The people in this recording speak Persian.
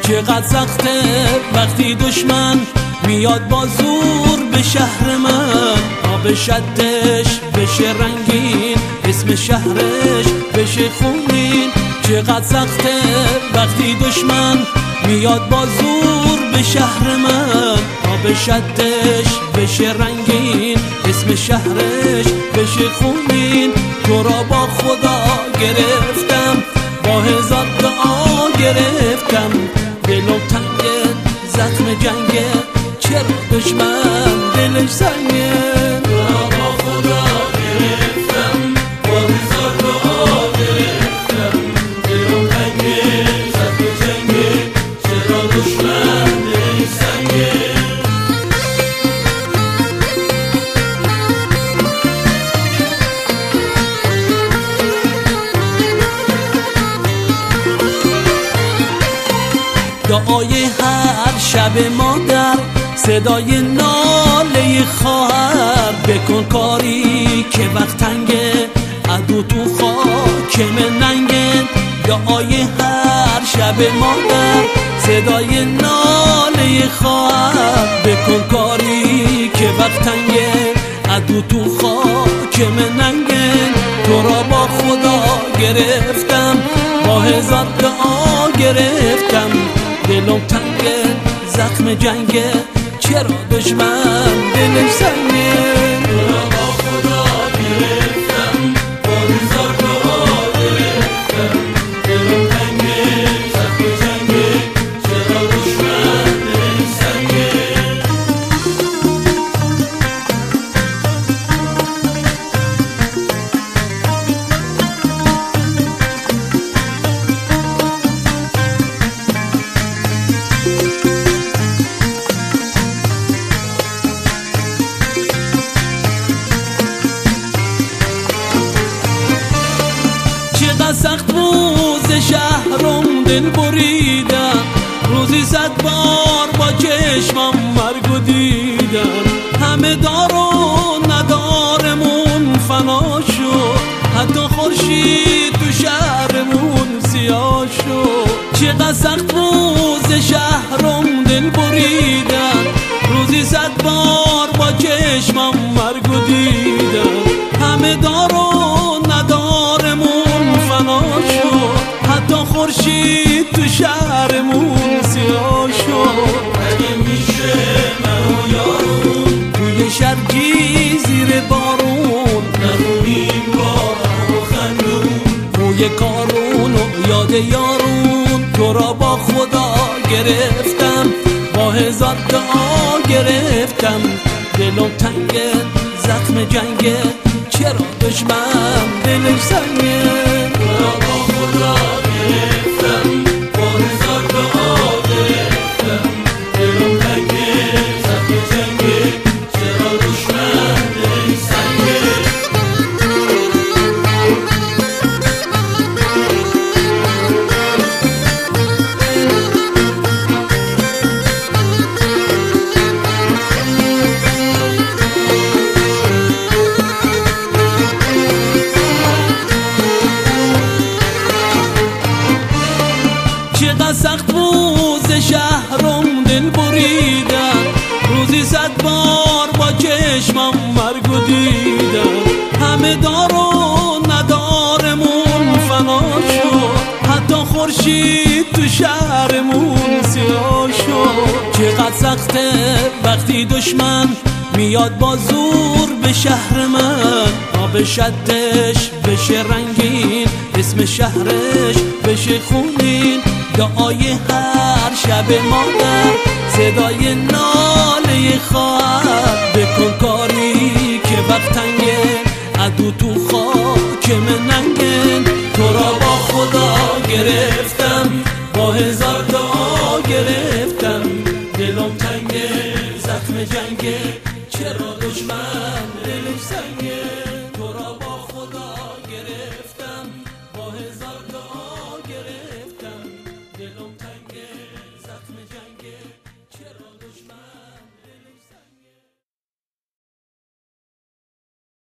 چقدر سخته وقتی دشمن میاد با زور به شهر من. آب شدش بشه رنگین، اسم شهرش بشه خونین. چقدر سخته وقتی دشمن میاد با زور به شهر من. آب شدش بشه رنگین، اسم شهرش بشه خونین. تو را با خدا گرفتم، با هزار دعا گرفتم. دلم تنگه، زخم جنگه، چرا دشمن دلش سنگه. تو را با خدا گرفتم، با هزار دعا گرفتم. دلم تنگه، زخم جنگه، چرا دشمن دلش سنگه. دعای هر شب مادر، صدای ناله خواهر. بکن کاری که وقت تنگه، عدو تو خاکم ننگه. دعای هر شب مادر، صدای ناله خواهر. بکن کاری که وقت تنگه، عدو تو خاکم ننگه. تو را با خدا گرفتم، با هزار دعا گرفتم. دلم تنگه، زخم جنگه، چرا دشمن دلش سنگه. تو را با خدا گرفتم، با هزار دعا گرفتم. دلم تنگه، زخم جنگه، چرا دشمن دلش سنگه. چقدر سخت بود شهرم دل بریدم. روزی 100 بار با چشمم مرگو دیدم. همه دار و ندارمون فنا شد، حتی خورشید تو شهرمون سیاه شد. چقدر سخت بود شهرم دل بریدم. روزی 100 بار با چشمم مرگو دیدم. همه دار و ندارمون فنا شد، حتی خورشید تو شهرمون سیاه شد. اگه میشه من و یارون توی شرجی زیر بارون، نخونیم بارم و خندون. موی کارون و یاد یارون. تو را با خدا گرفتم، با هزار دعا گرفتم. دلم تنگه، زخم جنگه، چرا دشمن دلش سنگه. تو را با خدا گرفتم، با هزار دعا گرفتم. دلم تنگه، زخم جنگه، چرا دشمن دلش سنگه. چقدر سخت بود شهرم دل بریدم. روزی 100 بار با چشمم مرگو دیدم. همه دار و ندارمون فنا شد، حتی خورشید تو شهرمون سیاه شد. چقدر سخته وقتی دشمن میاد با زور به شهر من. آب شدش بشه رنگین، اسم شهرش بشه خونین. دعای هر شب مادر، صدای ناله خواهر. بکن کاری که وقت تنگه، عدو تو